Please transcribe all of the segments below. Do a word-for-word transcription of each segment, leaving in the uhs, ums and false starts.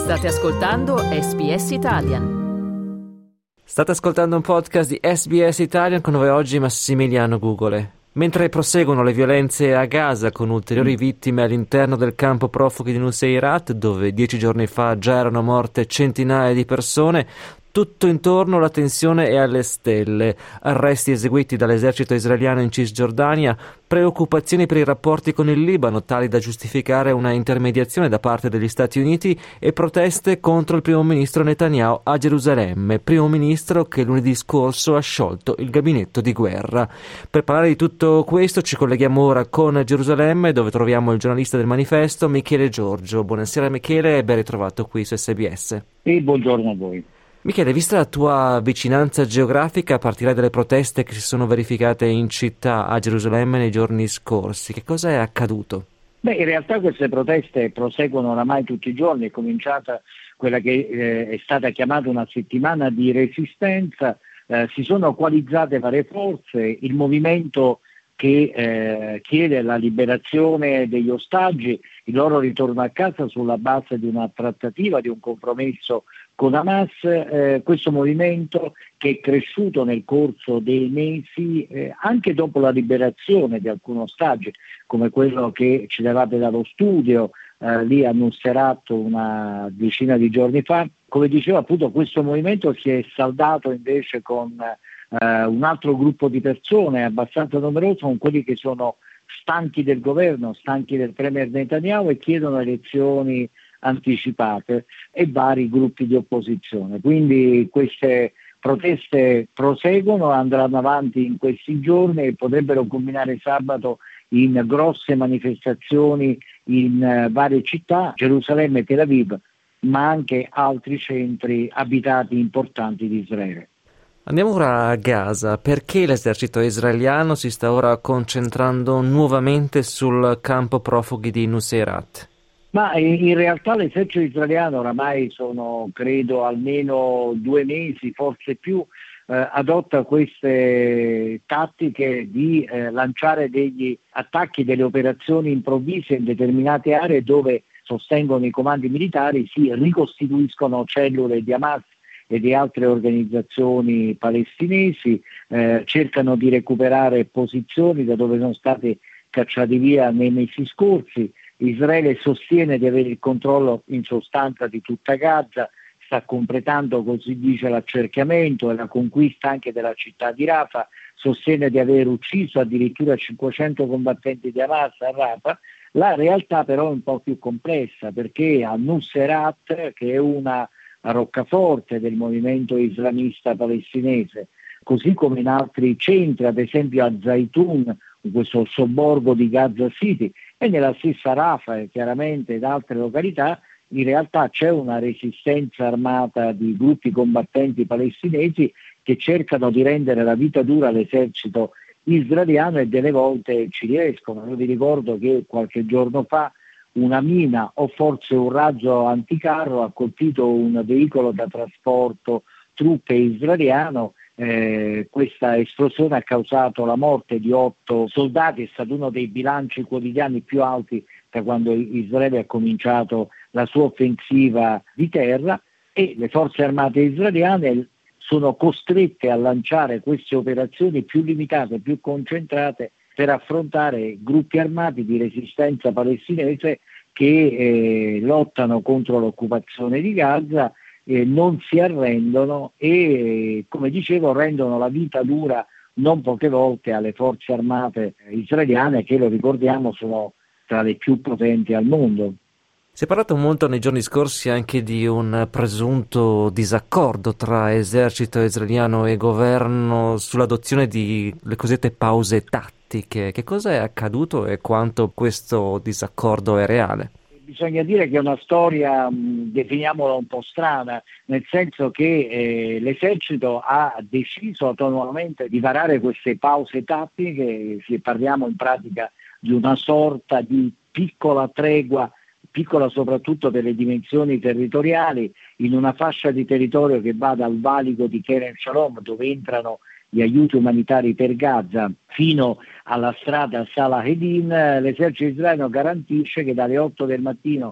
State ascoltando S B S Italian. State ascoltando un podcast di S B S Italian con noi oggi Massimiliano Gugole. Mentre proseguono le violenze a Gaza con ulteriori vittime all'interno del campo profughi di Nuseirat, dove dieci giorni fa già erano morte centinaia di persone, tutto intorno la tensione è alle stelle. Arresti eseguiti dall'esercito israeliano in Cisgiordania, preoccupazioni per i rapporti con il Libano, tali da giustificare una intermediazione da parte degli Stati Uniti, e proteste contro il primo ministro Netanyahu a Gerusalemme, primo ministro che lunedì scorso ha sciolto il gabinetto di guerra. Per parlare di tutto questo ci colleghiamo ora con Gerusalemme, dove troviamo il giornalista del Manifesto Michele Giorgio. Buonasera Michele e ben ritrovato qui su S B S. E buongiorno a voi. Michele, vista la tua vicinanza geografica, partirei dalle proteste che si sono verificate in città a Gerusalemme nei giorni scorsi. Che cosa è accaduto? Beh, in realtà queste proteste proseguono oramai tutti i giorni. È cominciata quella che eh, è stata chiamata una settimana di resistenza, eh, si sono coalizzate varie forze, il movimento che eh, chiede la liberazione degli ostaggi, il loro ritorno a casa sulla base di una trattativa, di un compromesso con Hamas, eh, questo movimento che è cresciuto nel corso dei mesi, eh, anche dopo la liberazione di alcuni ostaggi, come quello che ci levate dallo studio, eh, lì a Nuseirat una decina di giorni fa. Come dicevo, appunto, questo movimento si è saldato invece con eh, un altro gruppo di persone abbastanza numeroso, con quelli che sono stanchi del governo, stanchi del premier Netanyahu e chiedono elezioni anticipate, e vari gruppi di opposizione. Quindi queste proteste proseguono, andranno avanti in questi giorni e potrebbero culminare sabato in grosse manifestazioni in uh, varie città, Gerusalemme e Tel Aviv, ma anche altri centri abitati importanti di Israele. Andiamo ora a Gaza. Perché l'esercito israeliano si sta ora concentrando nuovamente sul campo profughi di Nuseirat? Ma in realtà l'esercito israeliano oramai sono, credo, almeno due mesi, forse più, eh, adotta queste tattiche di eh, lanciare degli attacchi, delle operazioni improvvise in determinate aree dove, sostengono i comandi militari, si ricostituiscono cellule di Hamas e di altre organizzazioni palestinesi, eh, cercano di recuperare posizioni da dove sono state cacciati via nei mesi scorsi. Israele sostiene di avere il controllo in sostanza di tutta Gaza, sta completando, così dice, l'accerchiamento e la conquista anche della città di Rafah, sostiene di aver ucciso addirittura cinquecento combattenti di Hamas a Rafah. La realtà però è un po' più complessa, perché a Nuseirat, che è una roccaforte del movimento islamista palestinese, così come in altri centri, ad esempio a Zaitun, questo sobborgo di Gaza City, e nella stessa Rafah e chiaramente in altre località, in realtà c'è una resistenza armata di gruppi combattenti palestinesi che cercano di rendere la vita dura all'esercito israeliano, e delle volte ci riescono. Io vi ricordo che qualche giorno fa una mina o forse un razzo anticarro ha colpito un veicolo da trasporto truppe israeliano. Eh, questa esplosione ha causato la morte di otto soldati, è stato uno dei bilanci quotidiani più alti da quando Israele ha cominciato la sua offensiva di terra, e le forze armate israeliane sono costrette a lanciare queste operazioni più limitate, più concentrate, per affrontare gruppi armati di resistenza palestinese che eh, lottano contro l'occupazione di Gaza. Eh, non si arrendono e, come dicevo, rendono la vita dura non poche volte alle forze armate israeliane, che, lo ricordiamo, sono tra le più potenti al mondo. Si è parlato molto nei giorni scorsi anche di un presunto disaccordo tra esercito israeliano e governo sull'adozione di le cosiddette pause tattiche. Che cosa è accaduto e quanto questo disaccordo è reale? Bisogna dire che è una storia, mh, definiamola un po' strana, nel senso che eh, l'esercito ha deciso autonomamente di varare queste pause tattiche. Parliamo in pratica di una sorta di piccola tregua, piccola soprattutto per le dimensioni territoriali, in una fascia di territorio che va dal valico di Kerem Shalom, dove entrano gli aiuti umanitari per Gaza, fino alla strada Salah Edin. L'esercito israeliano garantisce che dalle otto del mattino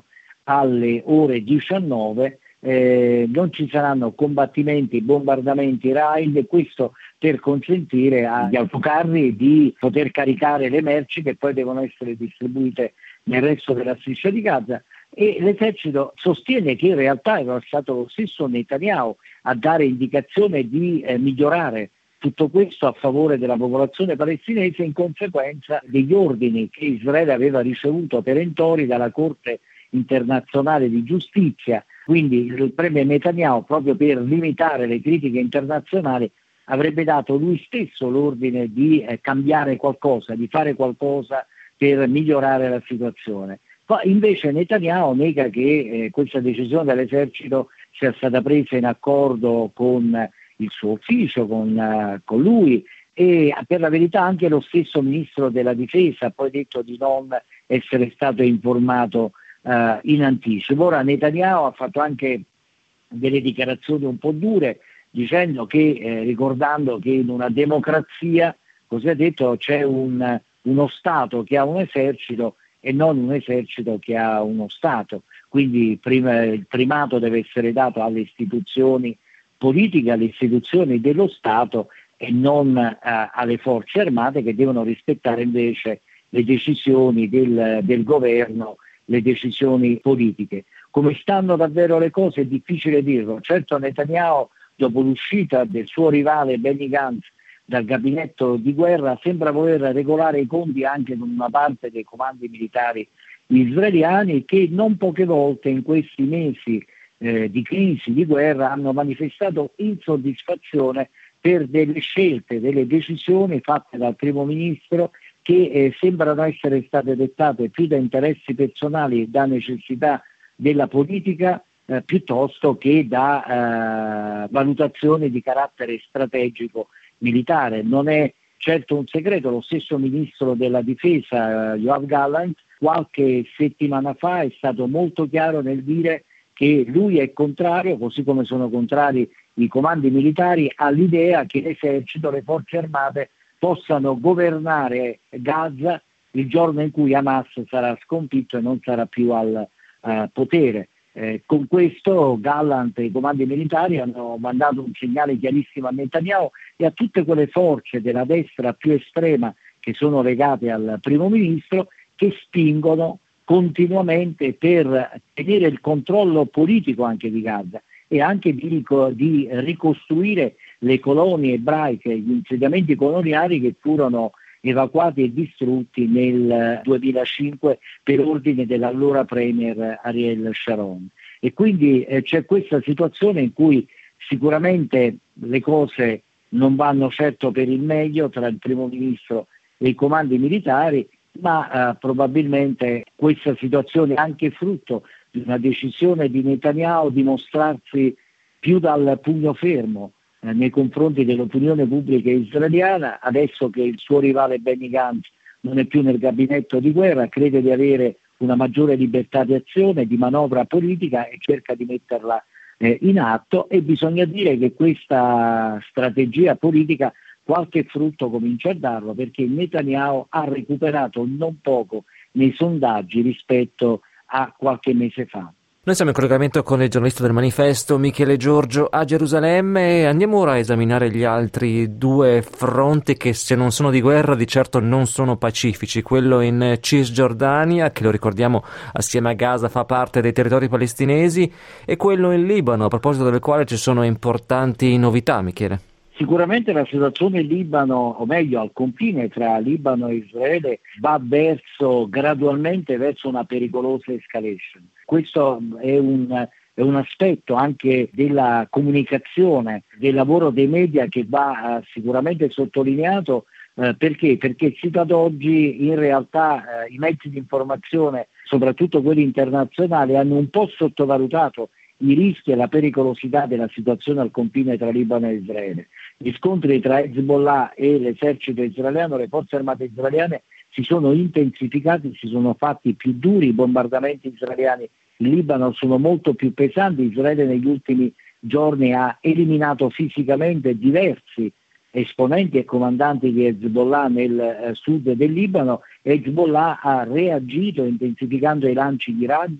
alle ore diciannove eh, non ci saranno combattimenti, bombardamenti raid, e questo per consentire agli autocarri di poter caricare le merci che poi devono essere distribuite nel resto della striscia di Gaza. E l'esercito sostiene che in realtà era stato lo stesso Netanyahu a dare indicazione di eh, migliorare tutto questo a favore della popolazione palestinese in conseguenza degli ordini che Israele aveva ricevuto perentori dalla Corte internazionale di giustizia. Quindi il premier Netanyahu, proprio per limitare le critiche internazionali, avrebbe dato lui stesso l'ordine di eh, cambiare qualcosa, di fare qualcosa per migliorare la situazione. Poi invece Netanyahu nega che eh, questa decisione dell'esercito sia stata presa in accordo con il suo ufficio, con, uh, con lui, e per la verità anche lo stesso ministro della difesa ha poi detto di non essere stato informato uh, in anticipo. Ora Netanyahu ha fatto anche delle dichiarazioni un po' dure, dicendo che, eh, ricordando che in una democrazia, così ha detto, c'è un, uno Stato che ha un esercito e non un esercito che ha uno Stato. Quindi prima, il primato deve essere dato alle istituzioni politiche, alle istituzioni dello Stato e non eh, alle forze armate, che devono rispettare invece le decisioni del, del governo, le decisioni politiche. Come stanno davvero le cose è difficile dirlo. Certo Netanyahu, dopo l'uscita del suo rivale Benny Gantz dal gabinetto di guerra, sembra voler regolare i conti anche con una parte dei comandi militari israeliani, che non poche volte in questi mesi eh, di crisi, di guerra, hanno manifestato insoddisfazione per delle scelte, delle decisioni fatte dal primo ministro che eh, sembrano essere state dettate più da interessi personali e da necessità della politica eh, piuttosto che da eh, valutazioni di carattere strategico militare. Non è certo un segreto, lo stesso ministro della difesa, eh, Yoav Gallant, qualche settimana fa è stato molto chiaro nel dire che lui è contrario, così come sono contrari i comandi militari, all'idea che l'esercito, le forze armate possano governare Gaza il giorno in cui Hamas sarà sconfitto e non sarà più al uh, potere. Eh, con questo Gallant e i comandi militari hanno mandato un segnale chiarissimo a Netanyahu e a tutte quelle forze della destra più estrema che sono legate al primo ministro, che spingono continuamente per tenere il controllo politico anche di Gaza e anche di, di ricostruire le colonie ebraiche, gli insediamenti coloniali che furono evacuati e distrutti nel duemilacinque per ordine dell'allora premier Ariel Sharon. E quindi eh, c'è questa situazione in cui sicuramente le cose non vanno certo per il meglio tra il primo ministro e i comandi militari, ma eh, probabilmente questa situazione è anche frutto di una decisione di Netanyahu di mostrarsi più dal pugno fermo eh, nei confronti dell'opinione pubblica israeliana. Adesso che il suo rivale Benny Gantz non è più nel gabinetto di guerra, crede di avere una maggiore libertà di azione, di manovra politica, e cerca di metterla eh, in atto, e bisogna dire che questa strategia politica qualche frutto comincia a darlo, perché Netanyahu ha recuperato non poco nei sondaggi rispetto a qualche mese fa. Noi siamo in collegamento con il giornalista del Manifesto Michele Giorgio a Gerusalemme e andiamo ora a esaminare gli altri due fronti che, se non sono di guerra, di certo non sono pacifici. Quello in Cisgiordania, che lo ricordiamo assieme a Gaza fa parte dei territori palestinesi, e quello in Libano, a proposito del quale ci sono importanti novità, Michele. Sicuramente la situazione in Libano, o meglio al confine tra Libano e Israele, va verso gradualmente verso una pericolosa escalation. Questo è un, è un aspetto anche della comunicazione, del lavoro dei media, che va eh, sicuramente sottolineato. Eh, perché? Perché sino ad oggi in realtà eh, i mezzi di informazione, soprattutto quelli internazionali, hanno un po' sottovalutato i rischi e la pericolosità della situazione al confine tra Libano e Israele. Gli scontri tra Hezbollah e l'esercito israeliano, le forze armate israeliane, si sono intensificati, si sono fatti più duri, i bombardamenti israeliani in Libano sono molto più pesanti. Israele negli ultimi giorni ha eliminato fisicamente diversi esponenti e comandanti di Hezbollah nel eh, sud del Libano. Hezbollah ha reagito intensificando i lanci di razzi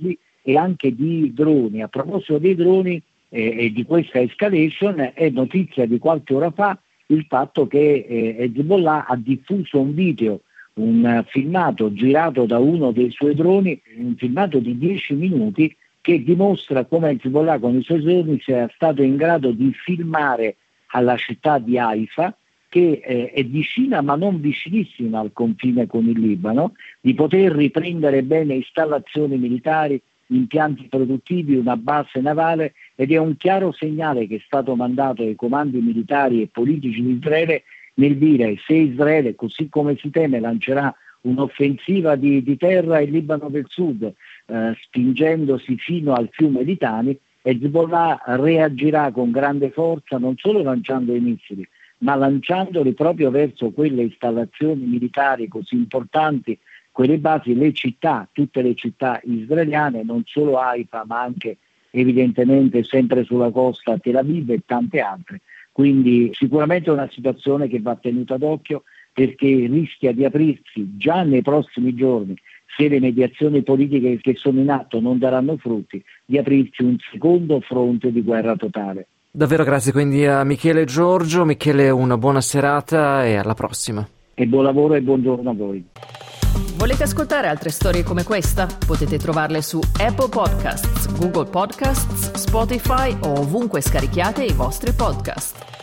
e anche di droni. A proposito dei droni eh, e di questa escalation, è notizia di qualche ora fa il fatto che eh, Hezbollah ha diffuso un video, un filmato girato da uno dei suoi droni, un filmato di dieci minuti che dimostra come Hezbollah con i suoi droni sia stato in grado di filmare alla città di Haifa, che eh, è vicina ma non vicinissima al confine con il Libano, di poter riprendere bene installazioni militari, impianti produttivi, una base navale, ed è un chiaro segnale che è stato mandato ai comandi militari e politici di Israele nel dire: se Israele, così come si teme, lancerà un'offensiva di, di terra in Libano del Sud, eh, spingendosi fino al fiume Litani, Hezbollah reagirà con grande forza, non solo lanciando i missili, ma lanciandoli proprio verso quelle installazioni militari così importanti, quelle basi, le città, tutte le città israeliane, non solo Haifa, ma anche evidentemente sempre sulla costa Tel Aviv e tante altre. Quindi sicuramente è una situazione che va tenuta d'occhio, perché rischia di aprirsi già nei prossimi giorni, se le mediazioni politiche che sono in atto non daranno frutti, di aprirsi un secondo fronte di guerra totale. Davvero grazie quindi a Michele Giorgio. Michele, una buona serata e alla prossima. E buon lavoro e buongiorno a voi. Volete ascoltare altre storie come questa? Potete trovarle su Apple Podcasts, Google Podcasts, Spotify o ovunque scarichiate i vostri podcast.